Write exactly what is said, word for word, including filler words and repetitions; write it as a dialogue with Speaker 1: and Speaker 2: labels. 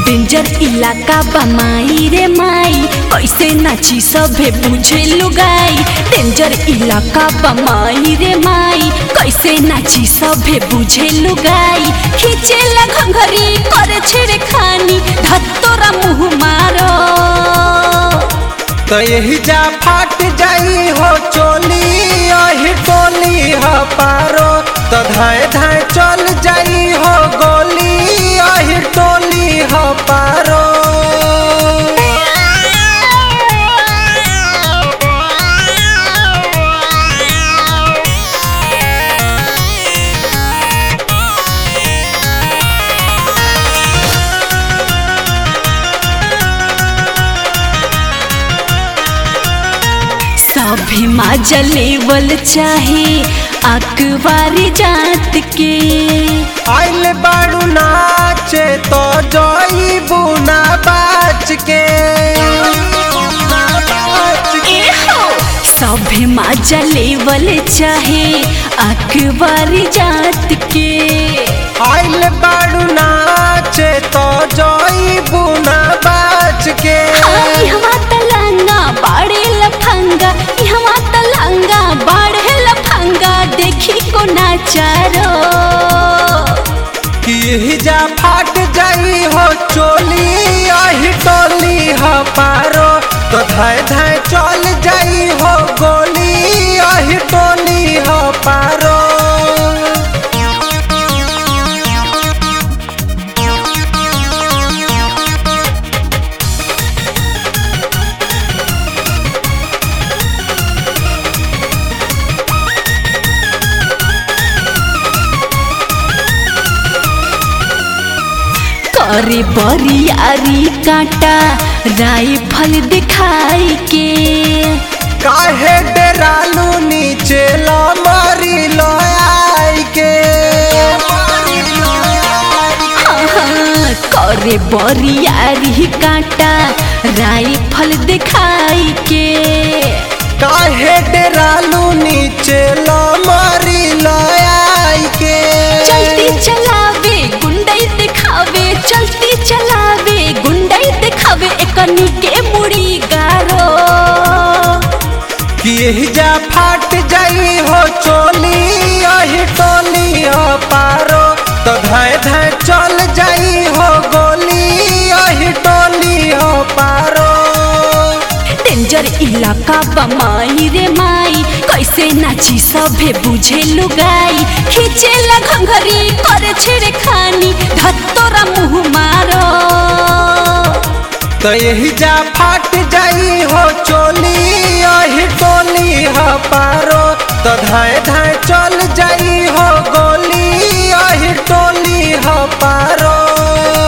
Speaker 1: Danger इलाका बा माई रे माई, कैसे नाची सभे बुझे लुगाई। डेंजर इलाका बा माई रे माई, कैसे नाची सभे बुझे लुगाई। खींचेला घंघरी करे छेड़े खानी, धत्तोरा मुँह मारो
Speaker 2: तो यही जा फाट जाई हो चोली, यही टोली हो पारो। तो धाए धाए चल जाई हो गोली, यही टोली हो पारो।
Speaker 1: सभी माजा लेवल चाहे अखबारी जात के।
Speaker 2: आइल बाड़ू नाचे तो जोई बुना बाच के।
Speaker 1: सभी माजा लेवल चाहे अखबारी जात के।
Speaker 2: आइल बाड़ू नाचे तो जोई बुना बाच के।
Speaker 1: यहाँ तलंगा बाड़े लफंगा, यहाँ तलंगा बाड़े लफंगा, देखी को नाचारो
Speaker 2: कि जा फाट जाई हो चोली, यही टोली हो पारो। तो धाए धाए चल जाई हो गोली, यही टोली हो पारो।
Speaker 1: करे बरियारी काटा राइफल दिखाई के।
Speaker 2: काहे डेरालू नीचे लो मारी लो आई के।
Speaker 1: हाँ हाँ, करे बरियारी काटा राइफल दिखाई के।
Speaker 2: काहे डेरालू नीचे लो मारी लो आई के।
Speaker 1: चलती चलावे गुंडई दिखावे, चलती चलावे गुंडई दिखावे, एकनी के मुड़ी गारो
Speaker 2: कि यही जा फाट जाई हो चोली, यही टोली हो पारो। तो धाए धाए चल जाई हो गोली, यही टोली हो पारो।
Speaker 1: डेंजर इलाका बा माई रे माई, कैसे नाची सभे बुझे लुगाई। खींचेला घंघरी करे छेड़े खानी, धत्तोरा मुँह मारो
Speaker 2: तो यही जा फाट जाई हो चोली, यही टोली हो पारो। तो धाए धाए चल जाई हो गोली, यही टोली हो पारो।